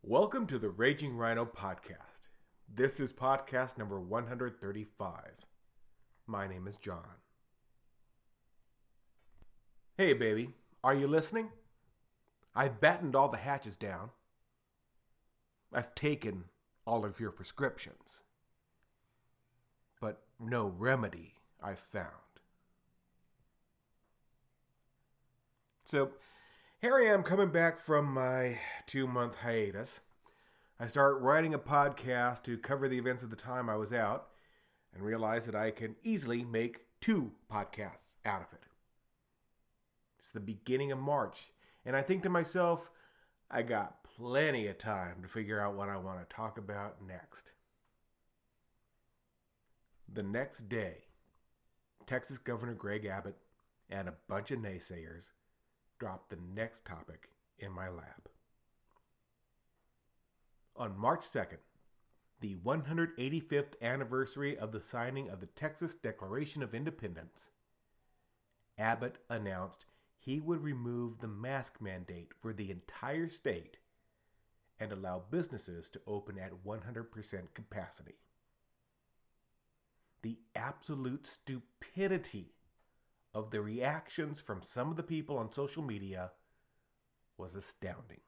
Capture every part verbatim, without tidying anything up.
Welcome to the Raging Rhino Podcast. This is podcast number one hundred thirty-five. My name is John. Hey baby, are you listening? I've battened all the hatches down. I've taken all of your prescriptions. But no remedy I've found. So, here I am coming back from my two-month hiatus. I start writing a podcast to cover the events of the time I was out and realize that I can easily make two podcasts out of it. It's the beginning of March, and I think to myself, I got plenty of time to figure out what I want to talk about next. The next day, Texas Governor Greg Abbott and a bunch of naysayers dropped the next topic in my lap. On March second, the one hundred eighty-fifth anniversary of the signing of the Texas Declaration of Independence, Abbott announced he would remove the mask mandate for the entire state and allow businesses to open at one hundred percent capacity. The absolute stupidity of the reactions from some of the people on social media was astounding.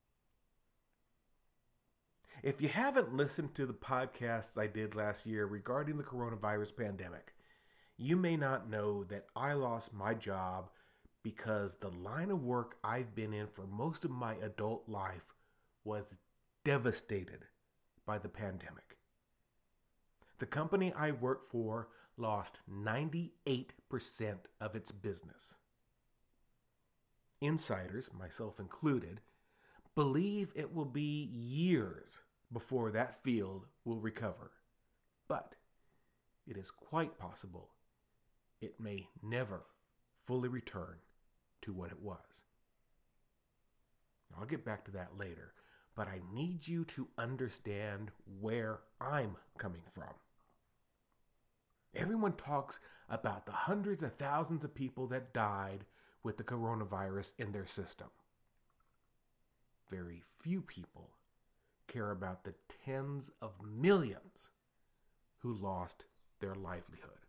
If you haven't listened to the podcasts I did last year regarding the coronavirus pandemic, you may not know that I lost my job because the line of work I've been in for most of my adult life was devastated by the pandemic. The company I work for lost ninety-eight percent of its business. Insiders, myself included, believe it will be years before that field will recover. But it is quite possible it may never fully return to what it was. I'll get back to that later, but I need you to understand where I'm coming from. Everyone talks about the hundreds of thousands of people that died with the coronavirus in their system. Very few people care about the tens of millions who lost their livelihood.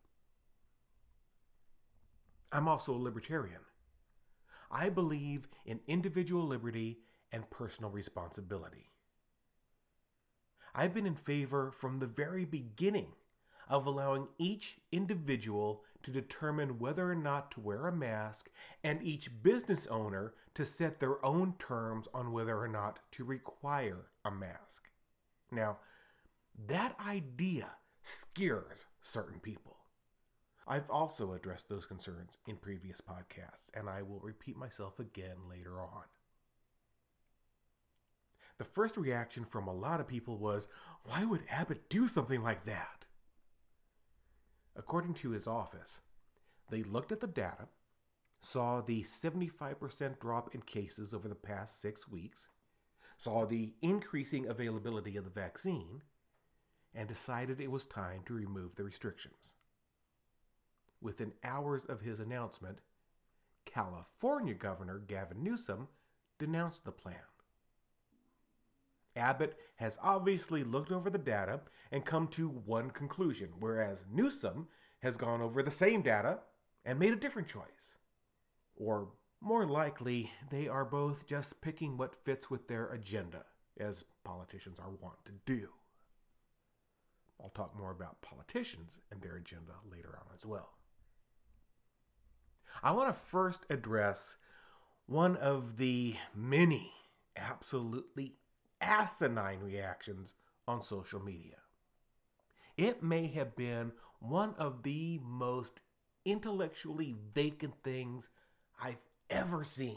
I'm also a libertarian. I believe in individual liberty and personal responsibility. I've been in favor from the very beginning of allowing each individual to determine whether or not to wear a mask and each business owner to set their own terms on whether or not to require a mask. Now, that idea scares certain people. I've also addressed those concerns in previous podcasts, and I will repeat myself again later on. The first reaction from a lot of people was, why would Abbott do something like that? According to his office, they looked at the data, saw the seventy-five percent drop in cases over the past six weeks, saw the increasing availability of the vaccine, and decided it was time to remove the restrictions. Within hours of his announcement, California Governor Gavin Newsom denounced the plan. Abbott has obviously looked over the data and come to one conclusion, whereas Newsom has gone over the same data and made a different choice. Or more likely, they are both just picking what fits with their agenda, as politicians are wont to do. I'll talk more about politicians and their agenda later on as well. I want to first address one of the many absolutely asinine reactions on social media. It may have been one of the most intellectually vacant things I've ever seen.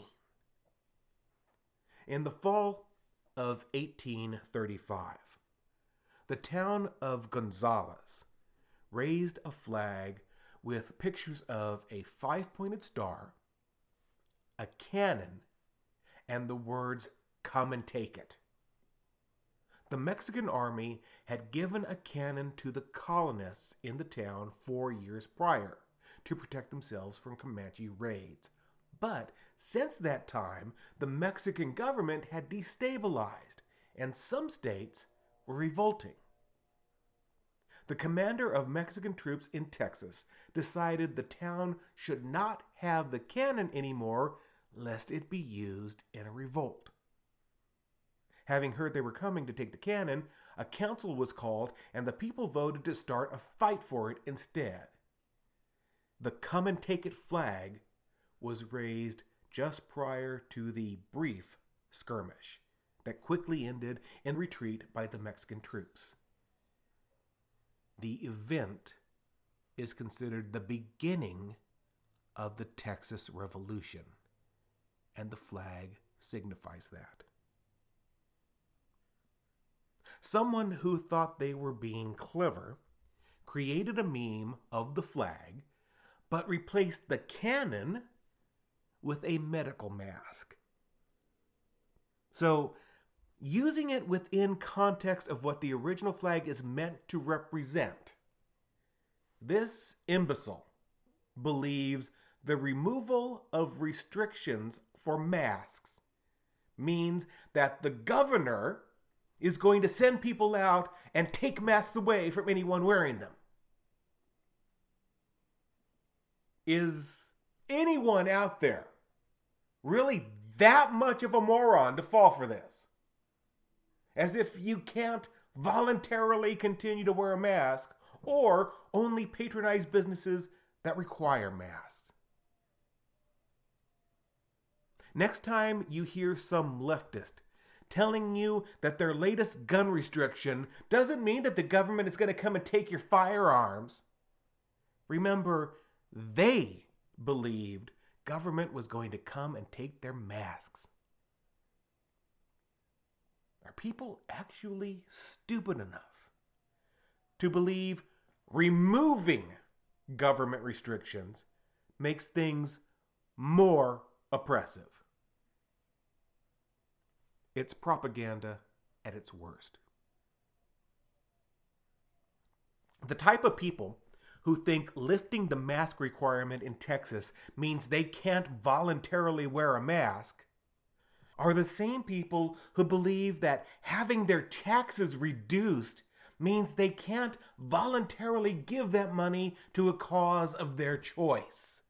In the fall of eighteen thirty-five, the town of Gonzales raised a flag with pictures of a five-pointed star, a cannon, and the words, "Come and take it." The Mexican army had given a cannon to the colonists in the town four years prior to protect themselves from Comanche raids. But since that time, the Mexican government had destabilized and some states were revolting. The commander of Mexican troops in Texas decided the town should not have the cannon anymore, lest it be used in a revolt. Having heard they were coming to take the cannon, a council was called and the people voted to start a fight for it instead. The come and take it flag was raised just prior to the brief skirmish that quickly ended in retreat by the Mexican troops. The event is considered the beginning of the Texas Revolution, and the flag signifies that. Someone who thought they were being clever created a meme of the flag, but replaced the cannon with a medical mask. So, using it within context of what the original flag is meant to represent, this imbecile believes the removal of restrictions for masks means that the governor is going to send people out and take masks away from anyone wearing them. Is anyone out there really that much of a moron to fall for this? As if you can't voluntarily continue to wear a mask or only patronize businesses that require masks. Next time you hear some leftist telling you that their latest gun restriction doesn't mean that the government is going to come and take your firearms, remember, they believed government was going to come and take their masks. Are people actually stupid enough to believe removing government restrictions makes things more oppressive? It's propaganda at its worst. The type of people who think lifting the mask requirement in Texas means they can't voluntarily wear a mask are the same people who believe that having their taxes reduced means they can't voluntarily give that money to a cause of their choice.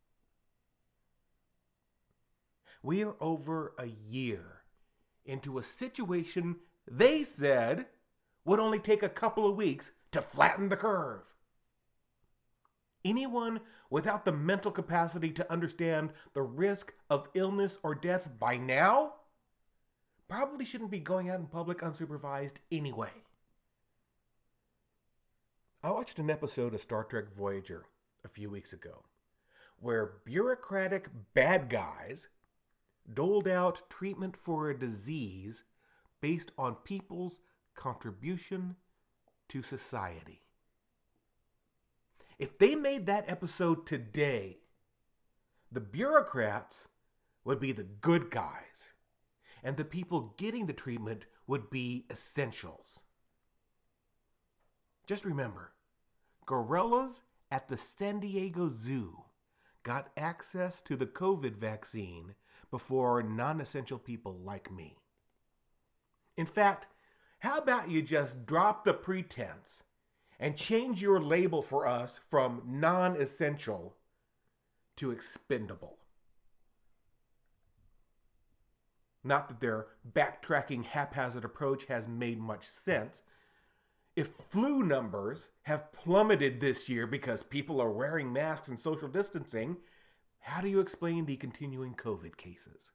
We are over a year into a situation they said would only take a couple of weeks to flatten the curve. Anyone without the mental capacity to understand the risk of illness or death by now probably shouldn't be going out in public unsupervised anyway. I watched an episode of Star Trek Voyager a few weeks ago where bureaucratic bad guys doled out treatment for a disease based on people's contribution to society. If they made that episode today, the bureaucrats would be the good guys, and the people getting the treatment would be essentials. Just remember, gorillas at the San Diego Zoo got access to the COVID vaccine before non-essential people like me. In fact, how about you just drop the pretense and change your label for us from non-essential to expendable? Not that their backtracking haphazard approach has made much sense. If flu numbers have plummeted this year because people are wearing masks and social distancing, how do you explain the continuing COVID cases?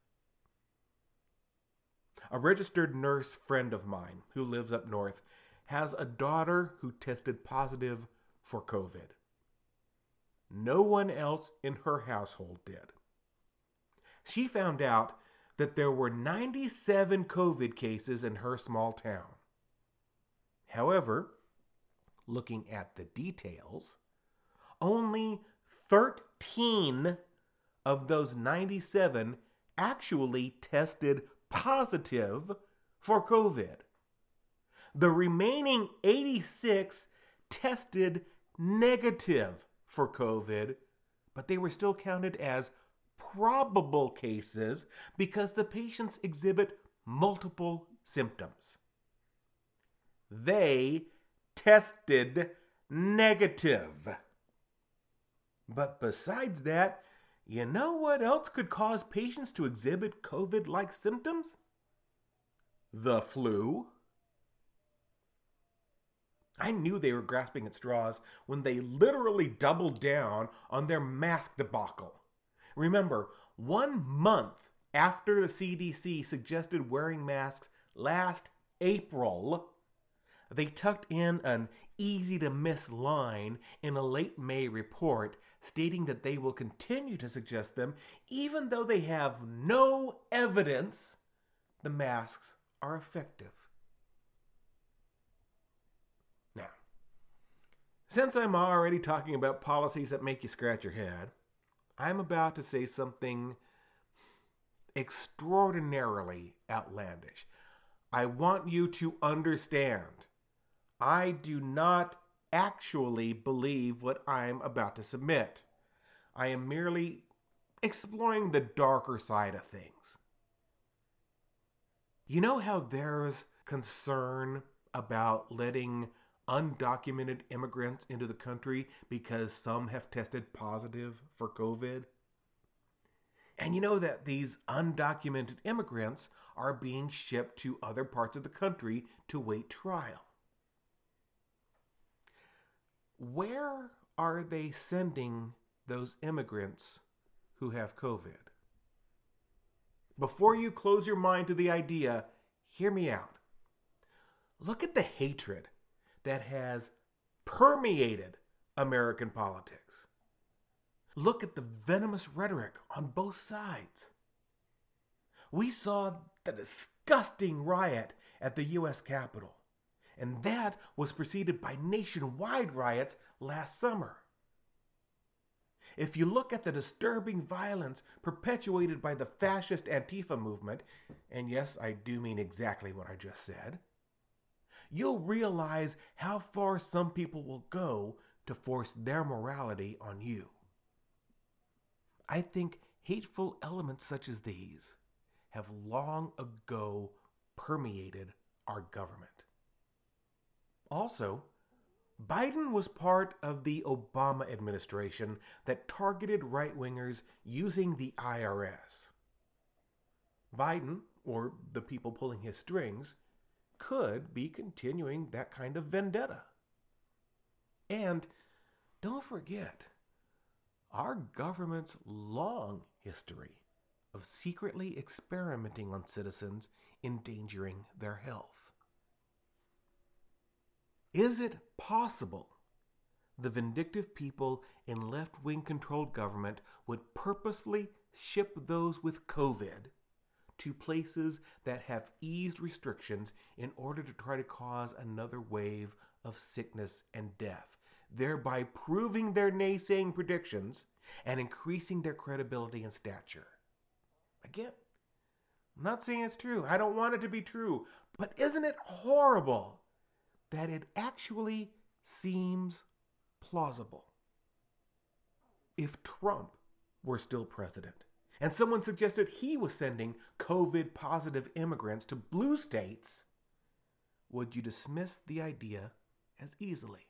A registered nurse friend of mine who lives up north has a daughter who tested positive for COVID. No one else in her household did. She found out that there were ninety-seven COVID cases in her small town. However, looking at the details, only thirteen of those ninety-seven actually tested positive for COVID. The remaining eighty-six tested negative for COVID, but they were still counted as probable cases because the patients exhibit multiple symptoms. they tested negative. But besides that, you know what else could cause patients to exhibit COVID-like symptoms? The flu. I knew they were grasping at straws when they literally doubled down on their mask debacle. Remember, one month after the C D C suggested wearing masks last April, they tucked in an easy-to-miss line in a late May report stating that they will continue to suggest them even though they have no evidence the masks are effective. Now, since I'm already talking about policies that make you scratch your head, I'm about to say something extraordinarily outlandish. I want you to understand, I do not actually believe what I'm about to submit. I am merely exploring the darker side of things. You know how there's concern about letting undocumented immigrants into the country because some have tested positive for COVID? And you know that these undocumented immigrants are being shipped to other parts of the country to wait trial. Where are they sending those immigrants who have COVID? Before you close your mind to the idea, hear me out. Look at the hatred that has permeated American politics. Look at the venomous rhetoric on both sides. We saw the disgusting riot at the U S Capitol, and that was preceded by nationwide riots last summer. If you look at the disturbing violence perpetuated by the fascist Antifa movement, and yes, I do mean exactly what I just said, you'll realize how far some people will go to force their morality on you. I think hateful elements such as these have long ago permeated our government. Also, Biden was part of the Obama administration that targeted right-wingers using the I R S. Biden, or the people pulling his strings, could be continuing that kind of vendetta. And don't forget, our government's long history of secretly experimenting on citizens, endangering their health. Is it possible the vindictive people in left-wing controlled government would purposefully ship those with COVID to places that have eased restrictions in order to try to cause another wave of sickness and death, thereby proving their naysaying predictions and increasing their credibility and stature? Again, I'm not saying it's true. I don't want it to be true. But isn't it horrible that it actually seems plausible? If Trump were still president and someone suggested he was sending COVID-positive immigrants to blue states, would you dismiss the idea as easily?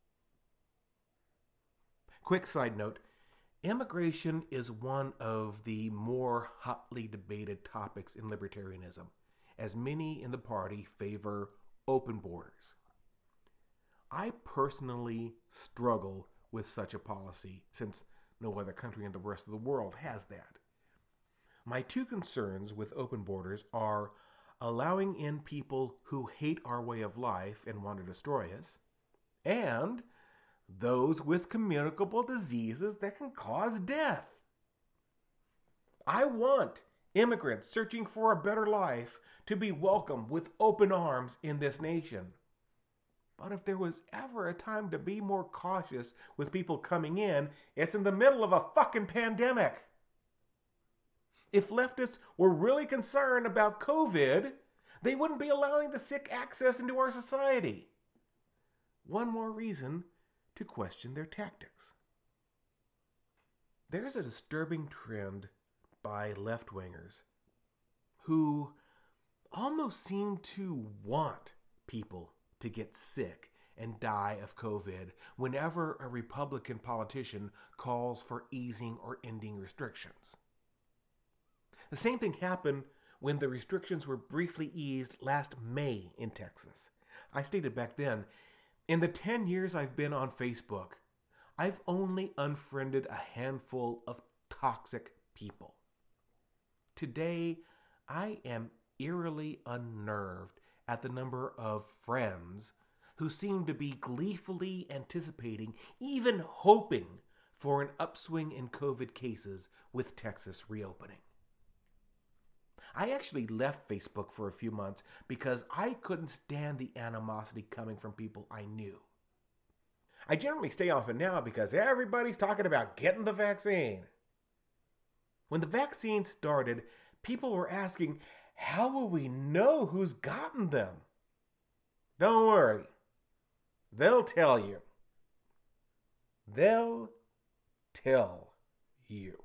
Quick side note, immigration is one of the more hotly debated topics in libertarianism, as many in the party favor open borders. I personally struggle with such a policy since no other country in the rest of the world has that. My two concerns with open borders are allowing in people who hate our way of life and want to destroy us, and those with communicable diseases that can cause death. I want immigrants searching for a better life to be welcomed with open arms in this nation. But if there was ever a time to be more cautious with people coming in, it's in the middle of a fucking pandemic. If leftists were really concerned about COVID, they wouldn't be allowing the sick access into our society. One more reason to question their tactics. There's a disturbing trend by left-wingers who almost seem to want people to get sick and die of COVID whenever a Republican politician calls for easing or ending restrictions. The same thing happened when the restrictions were briefly eased last May in Texas. I stated back then, in the ten years I've been on Facebook, I've only unfriended a handful of toxic people. Today, I am eerily unnerved at the number of friends who seem to be gleefully anticipating, even hoping for an upswing in COVID cases with Texas reopening. I actually left Facebook for a few months because I couldn't stand the animosity coming from people I knew. I generally stay off it now because everybody's talking about getting the vaccine. When the vaccine started, people were asking, how will we know who's gotten them? Don't worry. They'll tell you. They'll tell you.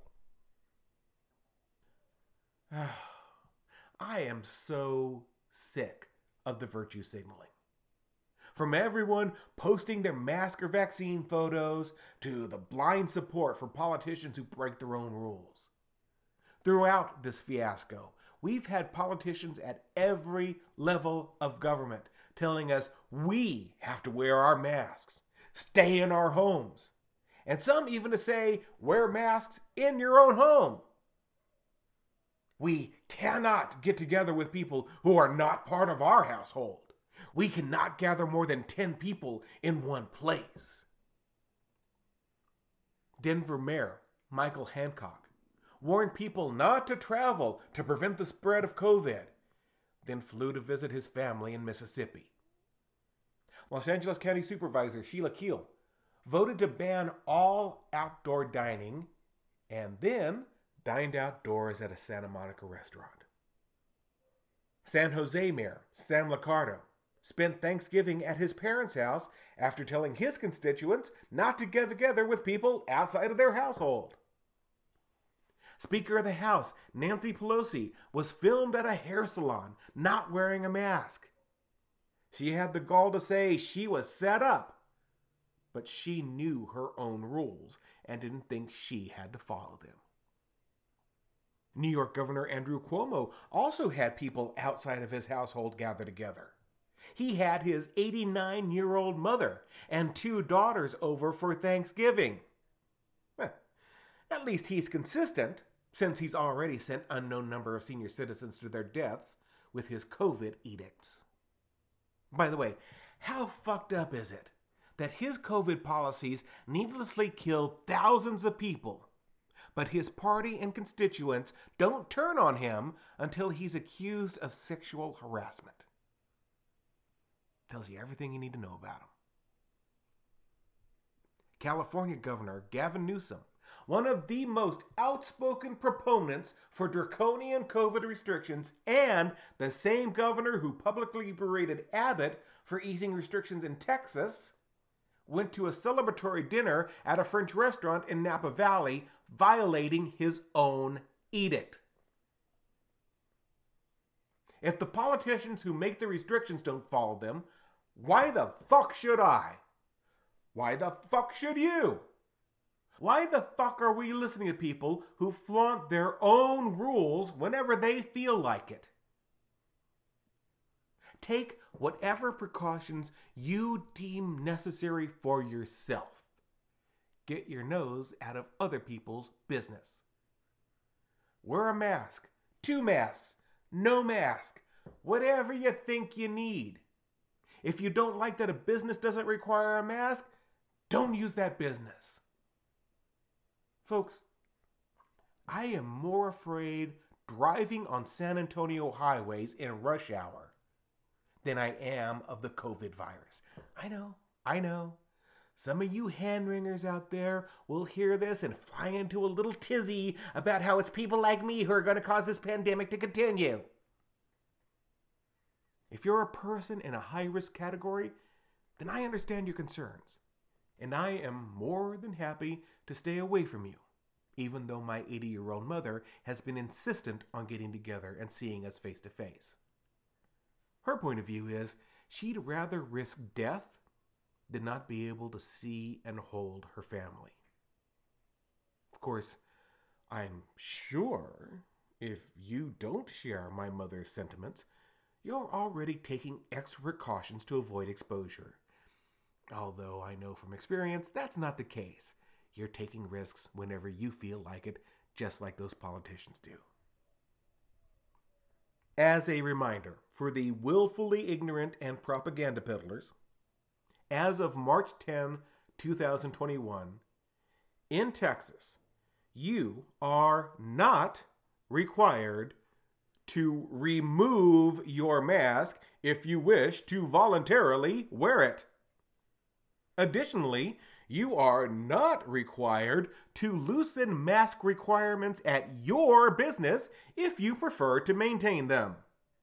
I am so sick of the virtue signaling. From everyone posting their mask or vaccine photos to the blind support for politicians who break their own rules. Throughout this fiasco, we've had politicians at every level of government telling us we have to wear our masks, stay in our homes, and some even to say, wear masks in your own home. We cannot get together with people who are not part of our household. We cannot gather more than ten people in one place. Denver Mayor Michael Hancock warned people not to travel to prevent the spread of COVID, then flew to visit his family in Mississippi. Los Angeles County Supervisor Sheila Keel voted to ban all outdoor dining and then dined outdoors at a Santa Monica restaurant. San Jose Mayor Sam Liccardo spent Thanksgiving at his parents' house after telling his constituents not to get together with people outside of their household. Speaker of the House Nancy Pelosi was filmed at a hair salon not wearing a mask. She had the gall to say she was set up, but she knew her own rules and didn't think she had to follow them. New York Governor Andrew Cuomo also had people outside of his household gather together. He had his eighty-nine-year-old mother and two daughters over for Thanksgiving. Well, at least he's consistent, since he's already sent unknown number of senior citizens to their deaths with his COVID edicts. By the way, how fucked up is it that his COVID policies needlessly kill thousands of people, but his party and constituents don't turn on him until he's accused of sexual harassment? Tells you everything you need to know about him. California Governor Gavin Newsom, one of the most outspoken proponents for draconian COVID restrictions and the same governor who publicly berated Abbott for easing restrictions in Texas, went to a celebratory dinner at a French restaurant in Napa Valley, violating his own edict. If the politicians who make the restrictions don't follow them, why the fuck should I? Why the fuck should you? Why the fuck are we listening to people who flaunt their own rules whenever they feel like it? Take whatever precautions you deem necessary for yourself. Get your nose out of other people's business. Wear a mask, two masks, no mask, whatever you think you need. If you don't like that a business doesn't require a mask, don't use that business. Folks, I am more afraid driving on San Antonio highways in rush hour than I am of the COVID virus. I know, I know. Some of you hand-wringers out there will hear this and fly into a little tizzy about how it's people like me who are going to cause this pandemic to continue. If you're a person in a high-risk category, then I understand your concerns, and I am more than happy to stay away from you, even though my eighty-year-old mother has been insistent on getting together and seeing us face to face. Her point of view is she'd rather risk death than not be able to see and hold her family. Of course, I'm sure if you don't share my mother's sentiments, you're already taking extra precautions to avoid exposure. Although I know from experience that's not the case. You're taking risks whenever you feel like it, just like those politicians do. As a reminder for the willfully ignorant and propaganda peddlers, as of March tenth, twenty twenty-one, in Texas, you are not required to remove your mask if you wish to voluntarily wear it. Additionally, you are not required to loosen mask requirements at your business if you prefer to maintain them.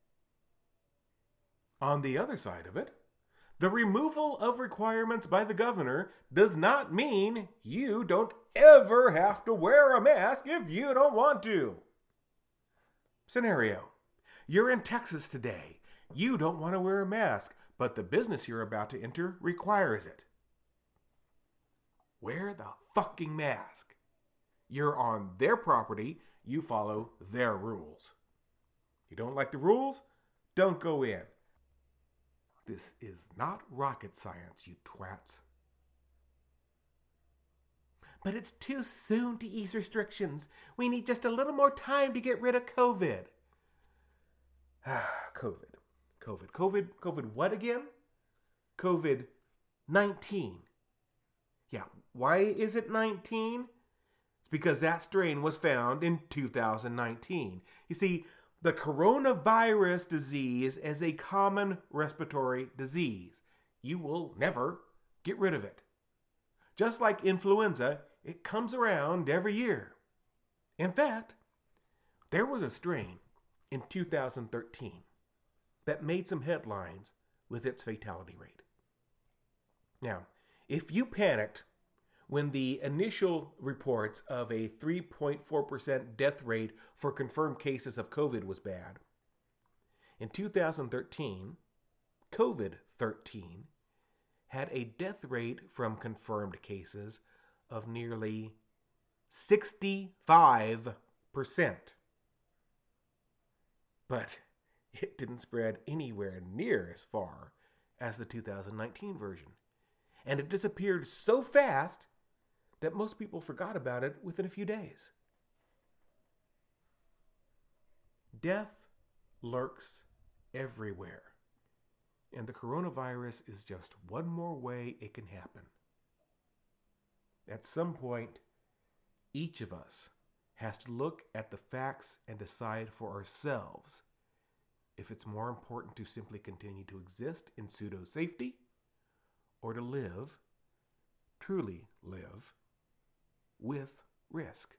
On the other side of it, the removal of requirements by the governor does not mean you don't ever have to wear a mask if you don't want to. Scenario: you're in Texas today. You don't want to wear a mask, but the business you're about to enter requires it. Wear the fucking mask. You're on their property. You follow their rules. You don't like the rules? Don't go in. This is not rocket science, you twats. But it's too soon to ease restrictions. We need just a little more time to get rid of COVID. COVID. COVID. COVID. COVID what again? COVID nineteen. Yeah, why is it nineteen? It's because that strain was found in two thousand nineteen. You see, the coronavirus disease is a common respiratory disease. You will never get rid of it. Just like influenza, it comes around every year. In fact, there was a strain in two thousand thirteen that made some headlines with its fatality rate. Now, if you panicked when the initial reports of a three point four percent death rate for confirmed cases of COVID was bad, in two thousand thirteen, COVID thirteen had a death rate from confirmed cases of nearly sixty-five percent. But it didn't spread anywhere near as far as the two thousand nineteen version. And it disappeared so fast that most people forgot about it within a few days. Death lurks everywhere. And the coronavirus is just one more way it can happen. At some point, each of us has to look at the facts and decide for ourselves if it's more important to simply continue to exist in pseudo-safety or to live, truly live, with risk.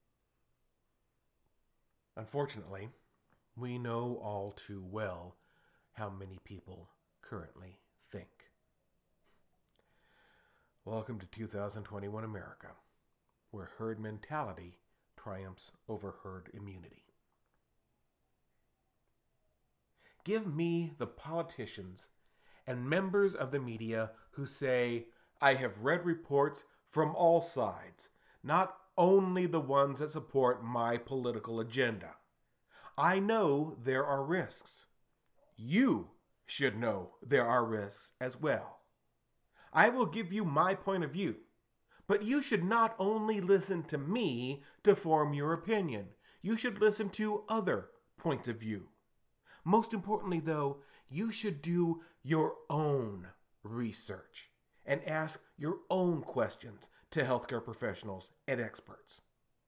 Unfortunately, we know all too well how many people currently think. Welcome to two thousand twenty-one America, where herd mentality triumphs over herd immunity. Give me the politicians and members of the media who say, I have read reports from all sides, not only the ones that support my political agenda. I know there are risks. You should know there are risks as well. I will give you my point of view, but you should not only listen to me to form your opinion. You should listen to other points of view. Most importantly, though, you should do your own research and ask your own questions to healthcare professionals and experts.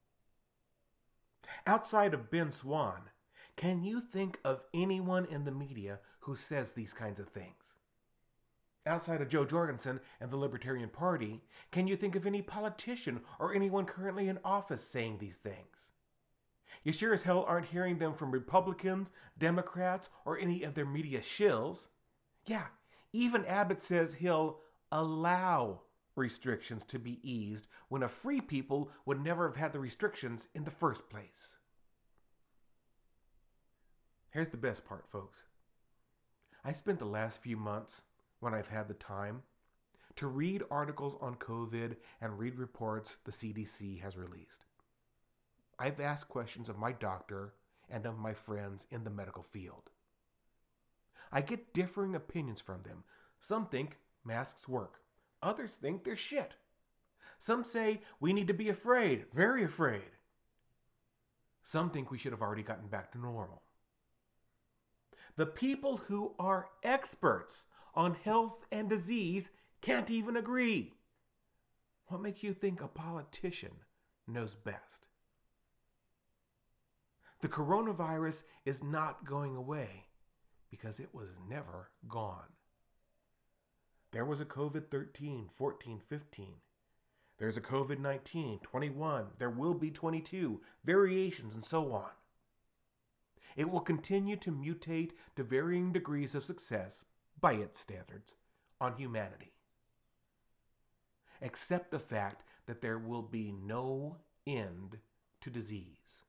Outside of Ben Swann, can you think of anyone in the media who says these kinds of things? Outside of Joe Jorgensen and the Libertarian Party, can you think of any politician or anyone currently in office saying these things? You sure as hell aren't hearing them from Republicans, Democrats, or any of their media shills. Yeah, even Abbott says he'll allow restrictions to be eased when a free people would never have had the restrictions in the first place. Here's the best part, folks. I spent the last few months, when I've had the time, to read articles on COVID and read reports the C D C has released. I've asked questions of my doctor and of my friends in the medical field. I get differing opinions from them. Some think masks work. Others think they're shit. Some say we need to be afraid, very afraid. Some think we should have already gotten back to normal. The people who are experts on health and disease can't even agree. What makes you think a politician knows best? The coronavirus is not going away because it was never gone. There was a COVID thirteen, fourteen, fifteen. There's a COVID nineteen, twenty-one. There will be twenty-two, variations, and so on. It will continue to mutate to varying degrees of success, by its standards, on humanity. Accept the fact that there will be no end to disease.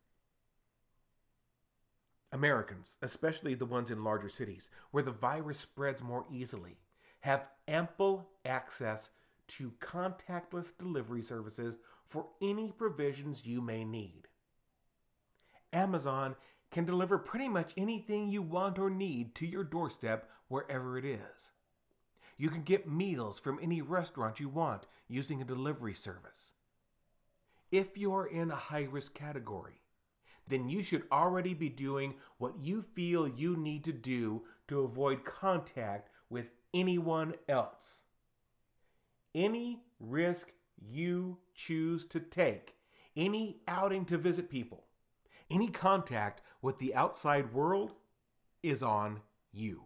Americans, especially the ones in larger cities, where the virus spreads more easily, have ample access to contactless delivery services for any provisions you may need. Amazon can deliver pretty much anything you want or need to your doorstep wherever it is. You can get meals from any restaurant you want using a delivery service. If you are in a high-risk category, then you should already be doing what you feel you need to do to avoid contact with anyone else. Any risk you choose to take, any outing to visit people, any contact with the outside world is on you.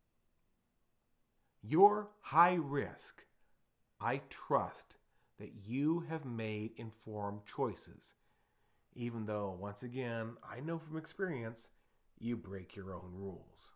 You're high risk. I trust that you have made informed choices, even though, once again, I know from experience, you break your own rules.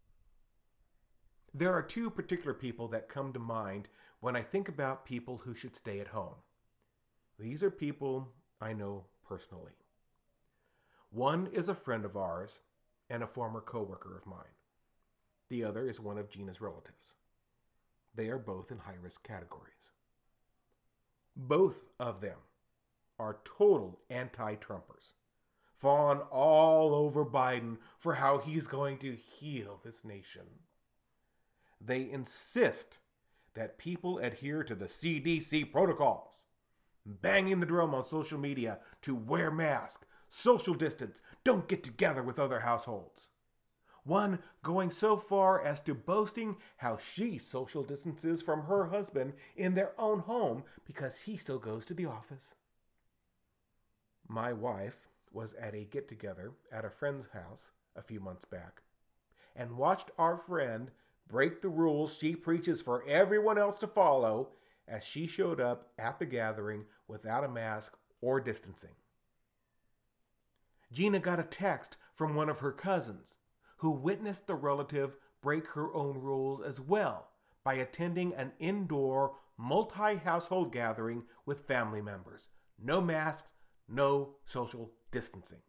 There are two particular people that come to mind when I think about people who should stay at home. These are people I know personally. One is a friend of ours and a former coworker of mine. The other is one of Gina's relatives. They are both in high-risk categories. Both of them are total anti-Trumpers, fawn all over Biden for how he's going to heal this nation. They insist that people adhere to the C D C protocols, banging the drum on social media to wear masks, social distance, don't get together with other households. One going so far as to boasting how she social distances from her husband in their own home because he still goes to the office. My wife was at a get-together at a friend's house a few months back and watched our friend break the rules she preaches for everyone else to follow as she showed up at the gathering without a mask or distancing. Gina got a text from one of her cousins who witnessed the relative break her own rules as well by attending an indoor multi-household gathering with family members. No masks, no social distancing.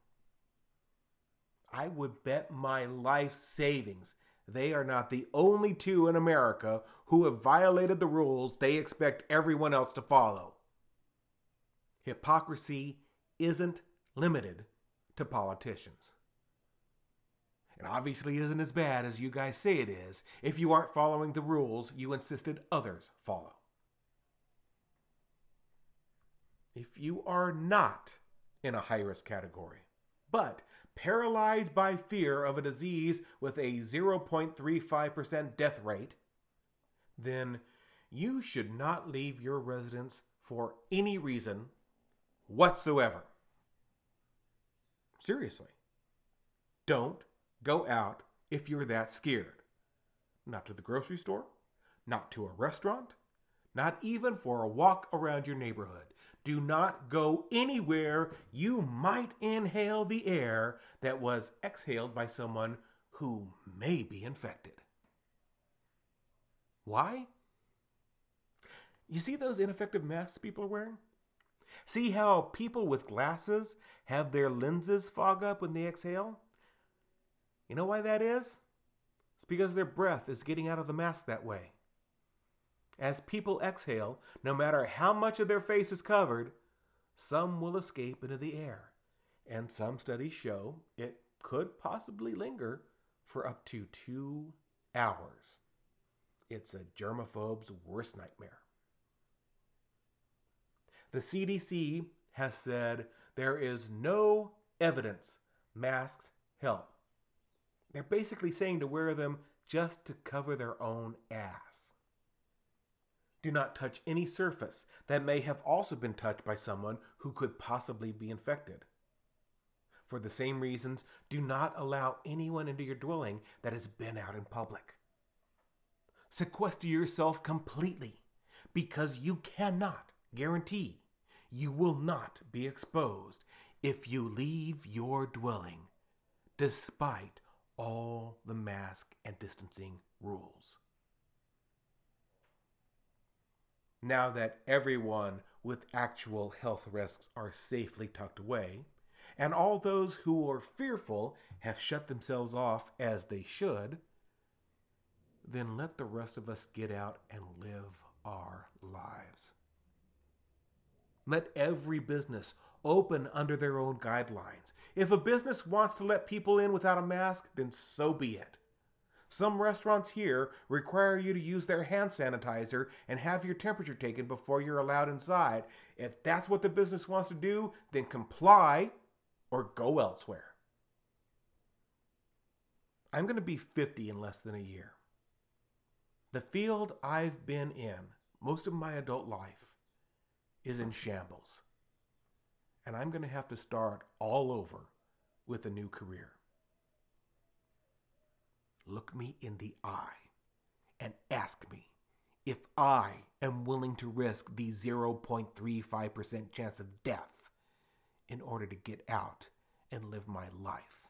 I would bet my life savings they are not the only two in America who have violated the rules they expect everyone else to follow. Hypocrisy isn't limited to politicians. It obviously isn't as bad as you guys say it is if you aren't following the rules you insisted others follow. If you are not in a high-risk category, but paralyzed by fear of a disease with a zero point three five percent death rate, then you should not leave your residence for any reason whatsoever. Seriously. Don't go out if you're that scared. Not to the grocery store, not to a restaurant, not even for a walk around your neighborhood. Do not go anywhere you might inhale the air that was exhaled by someone who may be infected. Why? You see those ineffective masks people are wearing? See how people with glasses have their lenses fog up when they exhale? You know why that is? It's because their breath is getting out of the mask that way. As people exhale, no matter how much of their face is covered, some will escape into the air. And some studies show it could possibly linger for up to two hours. It's a germaphobe's worst nightmare. The C D C has said there is no evidence masks help. They're basically saying to wear them just to cover their own ass. Do not touch any surface that may have also been touched by someone who could possibly be infected. For the same reasons, do not allow anyone into your dwelling that has been out in public. Sequester yourself completely, because you cannot guarantee you will not be exposed if you leave your dwelling, despite all the mask and distancing rules. Now that everyone with actual health risks are safely tucked away, and all those who are fearful have shut themselves off as they should, then let the rest of us get out and live our lives. Let every business open under their own guidelines. If a business wants to let people in without a mask, then so be it. Some restaurants here require you to use their hand sanitizer and have your temperature taken before you're allowed inside. If that's what the business wants to do, then comply or go elsewhere. I'm going to be fifty in less than a year. The field I've been in most of my adult life is in shambles. And I'm going to have to start all over with a new career. Look me in the eye and ask me if I am willing to risk the zero point three five percent chance of death in order to get out and live my life.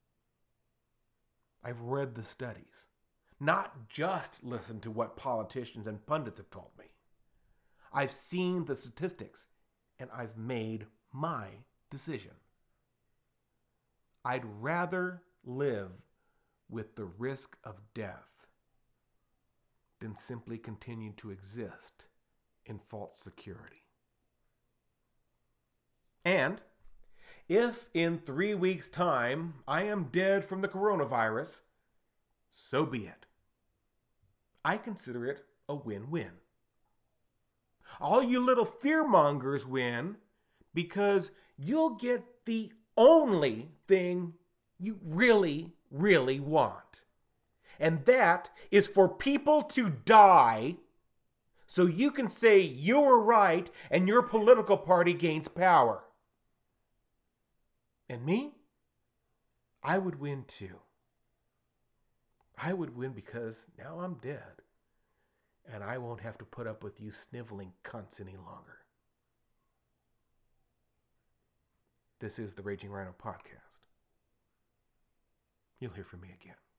I've read the studies, not just listened to what politicians and pundits have told me. I've seen the statistics, and I've made my decision. I'd rather live with the risk of death than simply continue to exist in false security. And if in three weeks' time I am dead from the coronavirus, so be it. I consider it a win-win. All you little fearmongers win because you'll get the only thing you really, really want. And that is for people to die so you can say you were right and your political party gains power. And me? I would win too. I would win because now I'm dead. And I won't have to put up with you sniveling cunts any longer. This is the Raging Rhino Podcast. You'll hear from me again.